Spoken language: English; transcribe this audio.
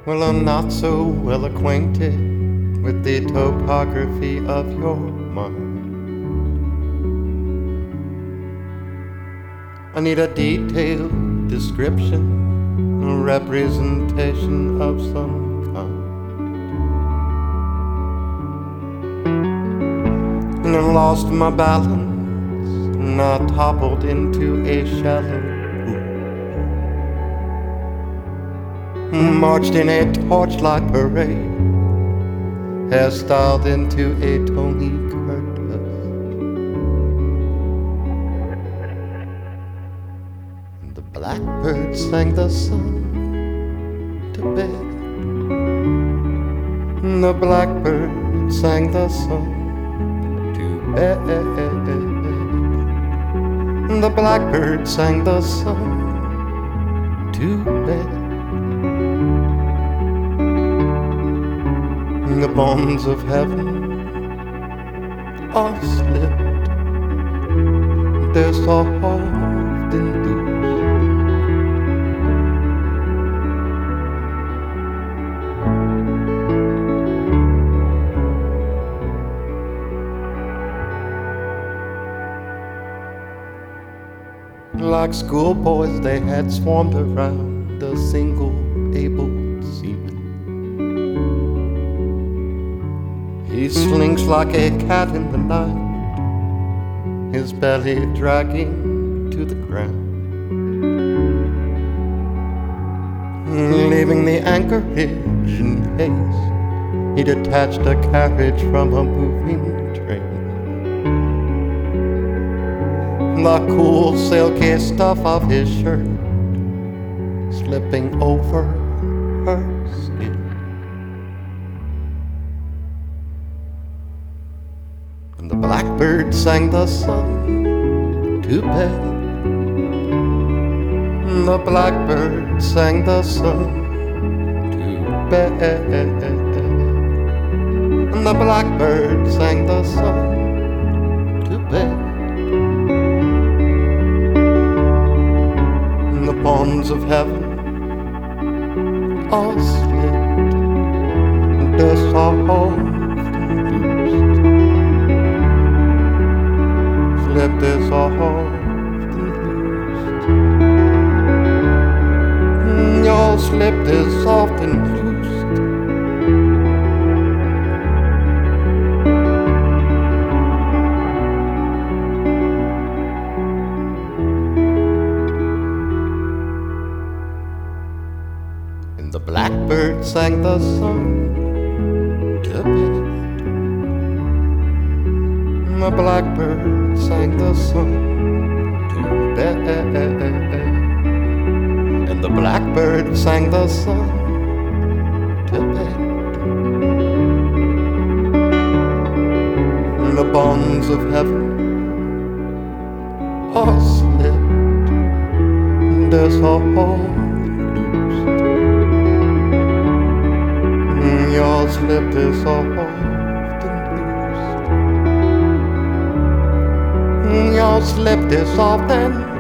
Well, I'm not so well acquainted with the topography of your mind. I need a detailed description, a representation of some kind. And I lost my balance, and I toppled into a shallow pool. Marched in a torchlight parade, hairstyled into a Tony Curtis. And the blackbird sang the sun to bed. And the blackbird sang the sun to bed. And the blackbird sang the sun to bed. The bonds of heaven are slipped, they're soft and loose. Like schoolboys, they had swarmed around a single able seaman. He slinks like a cat in the night, his belly dragging to the ground. Leaving the anchorage in haste, he detached a carriage from a moving train. The cool silky stuff of his shirt slipping over her skin. And the blackbird sang the sun to bed. And the blackbird sang the sun to bed. And the blackbird sang the sun to bed. And the bonds of heaven are slipped, and they're soft and loosed. Slipped is soft and loosed. Your slipped is soft and loosed. And the blackbird sang the sun to bed. The blackbird sang the sun to bed. And the blackbird sang the sun to bed. And the bonds of heaven are slipped, and they're soft and loosed. Your slipped is soft and loosed. Your slipped is soft and